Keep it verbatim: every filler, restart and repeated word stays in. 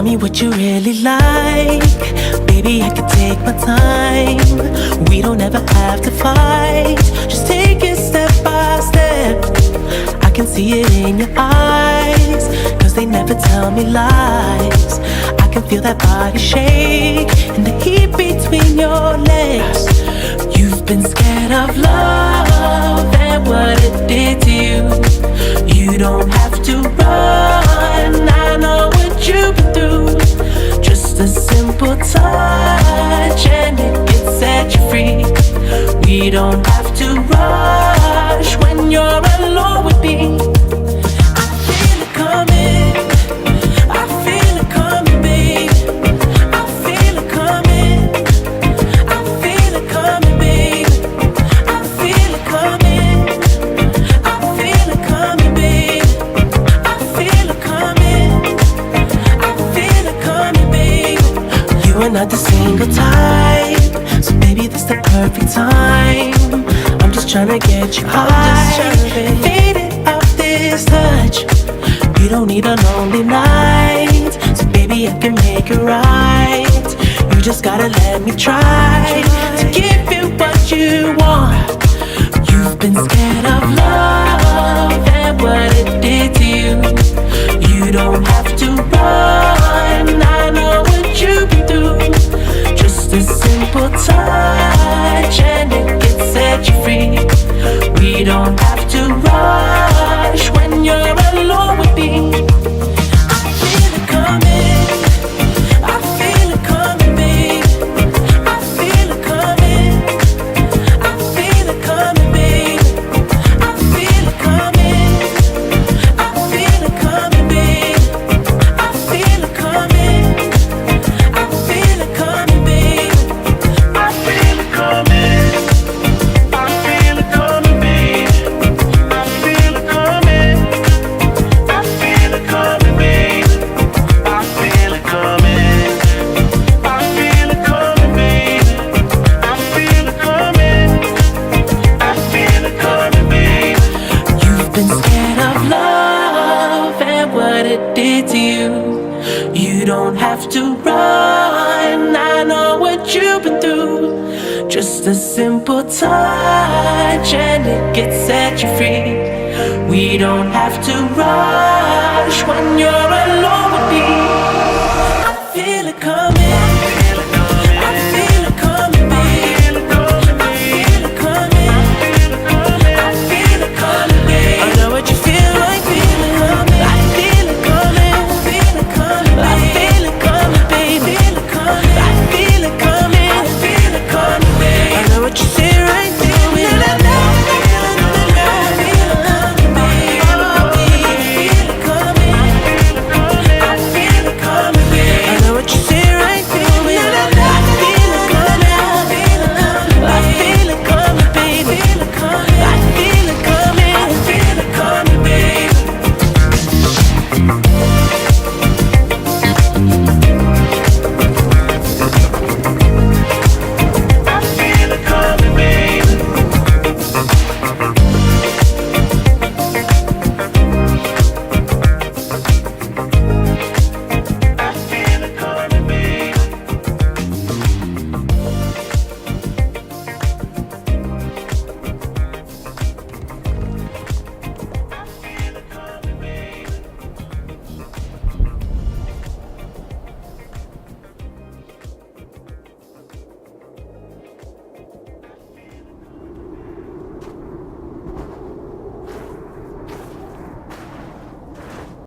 Tell me what you really like. Baby, I can take my time. We don't ever have to fight. Just take it step by step. I can see it in your eyes, cause they never tell me lies. I can feel that body shake and the heat between your legs. You've been scared of love and what it did to you. You don't have to run, I know what you've been through. Just a simple touch and it can set you free. We don't have to rush when you're alone with me. I feel it coming, I feel it coming, babe. I feel it coming, I feel it coming, babe. I feel it coming, I feel it coming, babe. I feel it coming, I feel it coming, babe. You are not the single type, so baby, this the perfect time. I'm just tryna get you high, faded off this touch. You don't need a lonely night, so baby, I can make it right. You just gotta let me try to give you what you want. You've been scared of love and what it did to you. You don't have to run, I know what you've been through. Just a simple touch and it can set you free. We don't have to rush when you're alone with me. I feel it coming, I feel it coming, babe. I feel it coming, I feel it coming, babe. I feel it coming, I feel it coming, babe. I feel it coming, I feel it coming, babe. I feel it coming, I feel it coming, babe. I feel it coming, I feel it coming, babe. I feel it coming, I feel it coming, babe. I feel it coming, I feel it coming, babe. You've been scared of love and what it did to you. You don't have to run, I know what you've been through. Just a simple touch and it can set you free. We don't have to rush when you're alone.